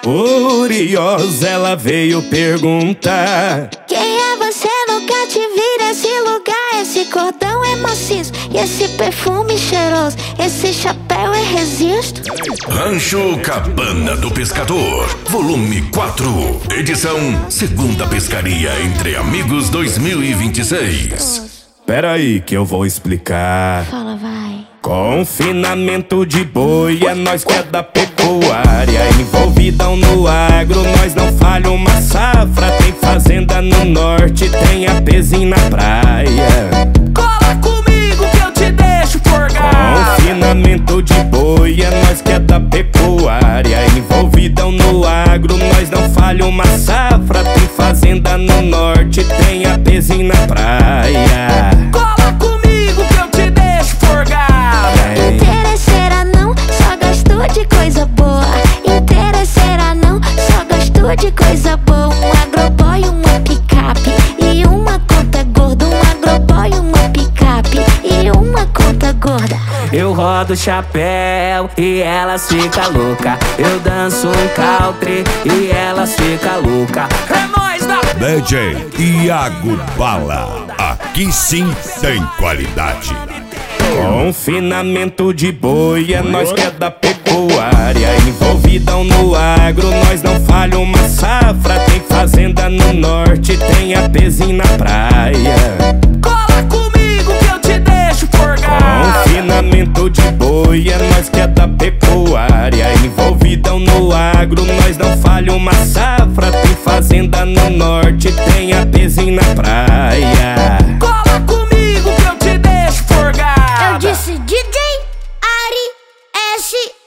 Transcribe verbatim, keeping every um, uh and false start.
Curiosa, ela veio perguntar: quem é você? Nunca te vi nesse lugar. Esse cordão é maciço e esse perfume cheiroso. Esse chapéu é resisto. Rancho Cabana do Pescador, volume quatro, edição Segunda Pescaria Entre Amigos dois mil e vinte e seis. Pera aí que eu vou explicar. Fala, vai. Confinamento de boi é nós que é da pecuária. Envolvidão no agro, nós não falha uma safra. Tem fazenda no norte, tem apezinho na praia. Cola comigo que eu te deixo forgar. Confinamento de boi é nós que é da pecuária. Envolvidão no agro, nós não falha uma safra. Tem fazenda no norte, tem apezinho na praia. Cola comigo que eu te deixo forgar. Interesseira não, só gosto de coisa boa. Interesseira não, só gosto de coisa boa. Um agroboy, uma picape e uma conta gorda. Um agroboy, uma picape e uma conta gorda. Eu rodo chapéu e elas ficam louca. Eu danço um country e elas ficam louca. É nóis da D J Iago Bala, aqui sim tem qualidade. Confinamento de boi é nós que é da pecuária. Envolvidão no agro, nós não falha uma safra. Tem fazenda no norte, tem apezinho na praia. Cola comigo que eu te deixo forgar. Confinamento de boi é nós que é da pecuária. Envolvidão no agro, nós não falha uma safra. Tem fazenda no norte, tem apezinho na praia. Cola comigo que eu te deixo forgar. Eu disse D J Ari S